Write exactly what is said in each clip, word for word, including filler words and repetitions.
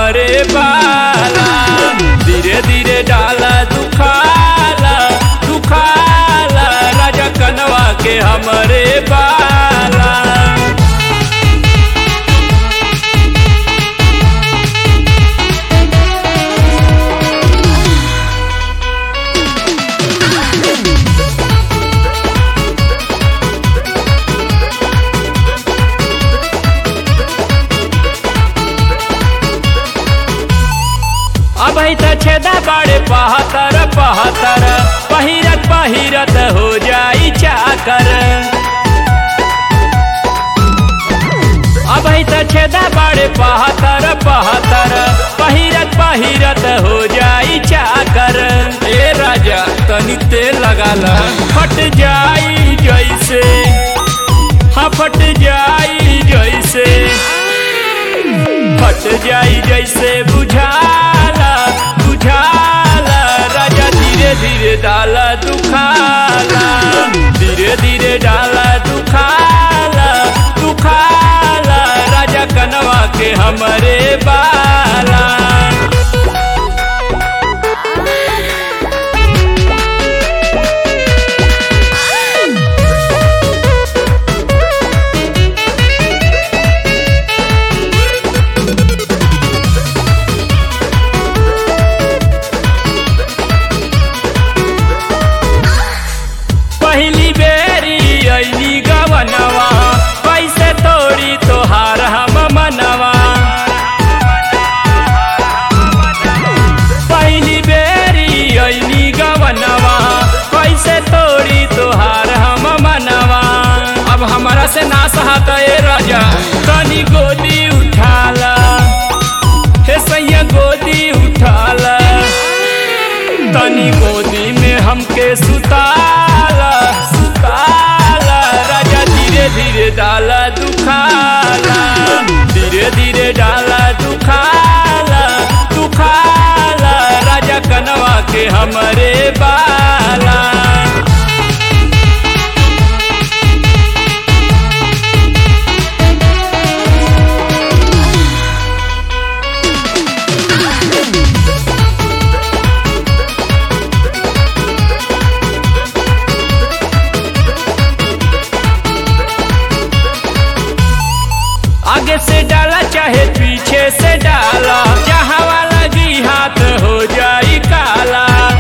हमरे बाला। धीरे धीरे डाला दुखाला दुखाला राजा कनवा के हमरे बाला। अब तो छेदा बड़े पहतर पहतर पहिरत पहिरत हो जाई चाकर। अब तो छेदा बड़े पहतर पहतर पहिरत पहिरत हो जाई चाकर। ए राजा तनी तेल लगा ला फट जाई जैसे, हाँ फट जाई जैसे, फट जाई जैसे बुझाला बुझाला राजा। धीरे धीरे डाला दुखाला, धीरे धीरे डाला दुखाला दुखाला राजा कनवा के हमरे बाला। पहली बेरी अइली गवनवा कैसे तोड़ी तोहार हम मनवा। पहली बेरी अइली गवनवा कैसे तोड़ी तोहार हम मनवा। अब हमारा से ना सहत ए राजा तनी गोदी उठाला, हे सैया गोदी उठाला। तनी गोदी में हमके सुताला सुताला राजा। धीरे धीरे डाला दुखाला, धीरे धीरे डाला दुखाला दुखाला राजा कनवा के हमरे बाला। आगे से डाला चाहे पीछे से डाला, जहाँ वाला लगी हाथ हो जाई काला।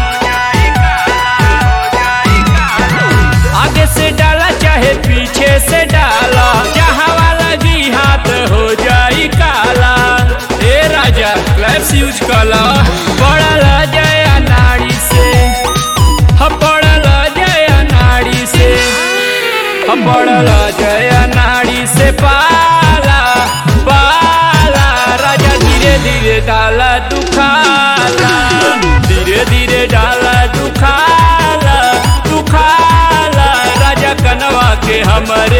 आगे से डाला चाहे पीछे से डाला, जहाँ वाला लगी हाथ हो जाई काला। ए राजा क्लैप्स यूज कला पड़ला जया नाड़ी से, पड़ला जया नाड़ी से, पड़ला जया नाड़ी से पाला पाला राजा। धीरे धीरे डाला दुखाला, धीरे धीरे डाला दुखाला दुखाला राजा कनवा के हमरे